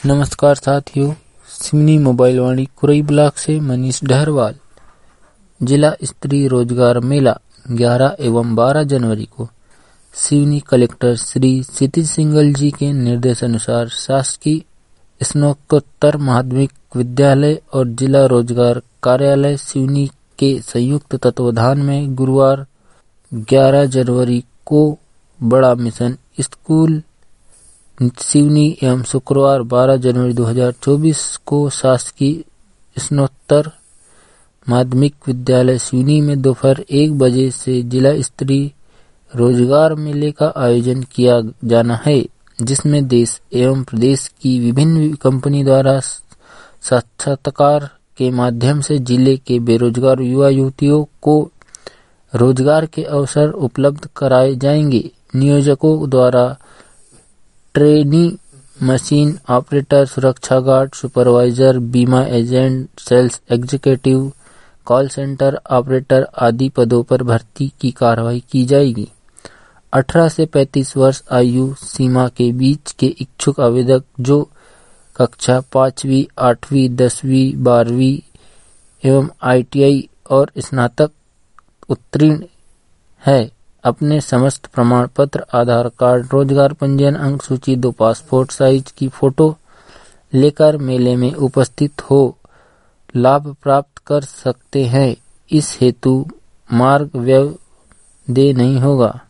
नमस्कार साथियों, Seoni mobile Vaani Kurai block से मनीष डहरवाल। जिला स्तरीय रोजगार मेला 11 एवं 12 जनवरी को सिवनी कलेक्टर श्री क्षितिज सिंघल जी के निर्देशानुसार शासकीय स्नातकोत्तर माध्यमिक विद्यालय और जिला रोजगार कार्यालय सिवनी के संयुक्त तत्वाधान में गुरुवार 11 जनवरी को बड़ा मिशन स्कूल सिवनी एवं शुक्रवार 12 जनवरी 2024 को शासकीय स्नातकोत्तर माध्यमिक विद्यालय सिवनी में दोपहर 1 बजे से जिला स्तरीय रोजगार मेले का आयोजन किया जाना है, जिसमें देश एवं प्रदेश की विभिन्न कंपनी द्वारा साक्षात्कार के माध्यम से जिले के बेरोजगार युवा युवतियों को रोजगार के अवसर उपलब्ध कराए जाएंगे। नियोजकों द्वारा ट्रेनी, मशीन ऑपरेटर, सुरक्षा गार्ड, सुपरवाइजर, बीमा agent, sales executive, call centre operator आदि पदों पर भर्ती की कार्रवाई की जाएगी। 18 से 35 वर्ष आयु सीमा के बीच के इच्छुक आवेदक जो कक्षा 5वीं, 8वीं, 10वीं, 12वीं एवं ITI और स्नातक उत्तीर्ण है, अपने समस्त प्रमाण पत्र, आधार कार्ड, रोजगार पंजीयन अंक सूची, 2 पासपोर्ट साइज की फोटो लेकर मेले में उपस्थित हो लाभ प्राप्त कर सकते हैं। इस हेतु मार्ग व्यय देय नहीं होगा।